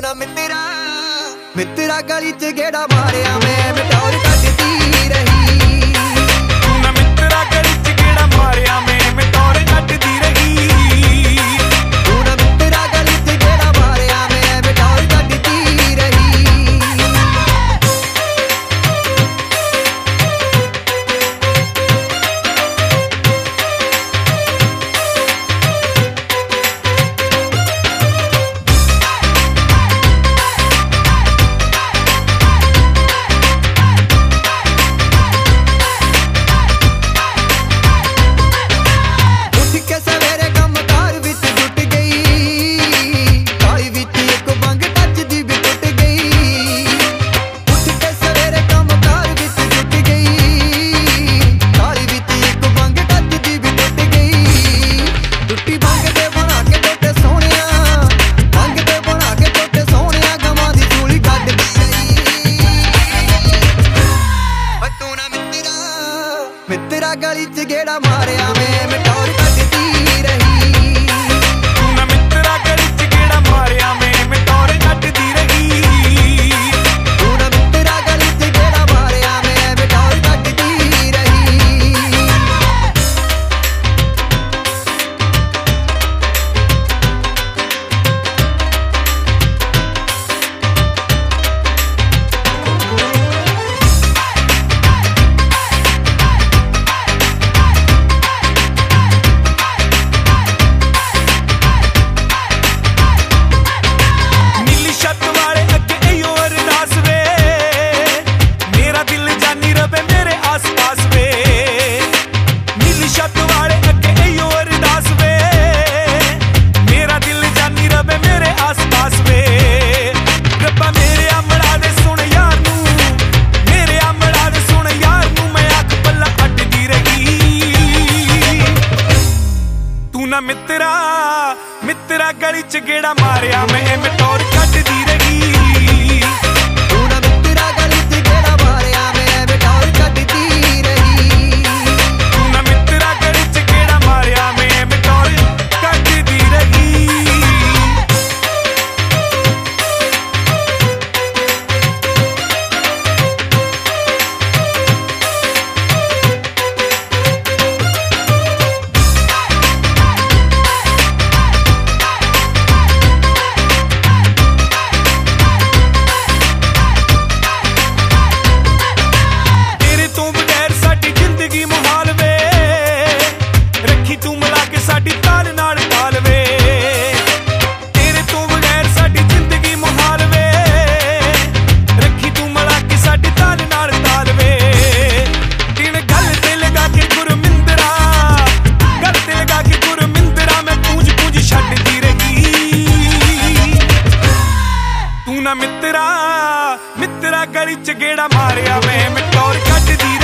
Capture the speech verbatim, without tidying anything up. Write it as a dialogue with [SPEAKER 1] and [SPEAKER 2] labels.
[SPEAKER 1] ना मित्रा मित्रा गली च गेड़ा मारिया मैं मिटौर कटदी रही।
[SPEAKER 2] तू ना मित्रा गली च गेड़ा मारिया मैं मिटौर कटदी रही।
[SPEAKER 1] तू ना मित्रा गली च गेड़ा मारिया मैं मिटौर कटदी रही। मित्रा गली च गेड़ा मारिया मैं मिटौर कटदी रही।
[SPEAKER 2] तू ना मित्रा गली च गेड़ा मारिया मैं मिटौर कटदी रही।
[SPEAKER 1] तू ना मित्रा गली च गेड़ा मारिया मैं मिटौर कटदी रही।
[SPEAKER 2] मित्रा मित्रा गली च गेड़ा मारिया मैं मिटौर कटदी रही।
[SPEAKER 1] तू ना मित्रा गली च गेड़ा मारिया मैं मिटौर कटदी रही।
[SPEAKER 2] तू ना मित्रा गली च गेड़ा मारिया मैं मिटौर कटदी रही। मित्रा मित्रा गली च गेड़ा मारिया मैं मिटौर कटदी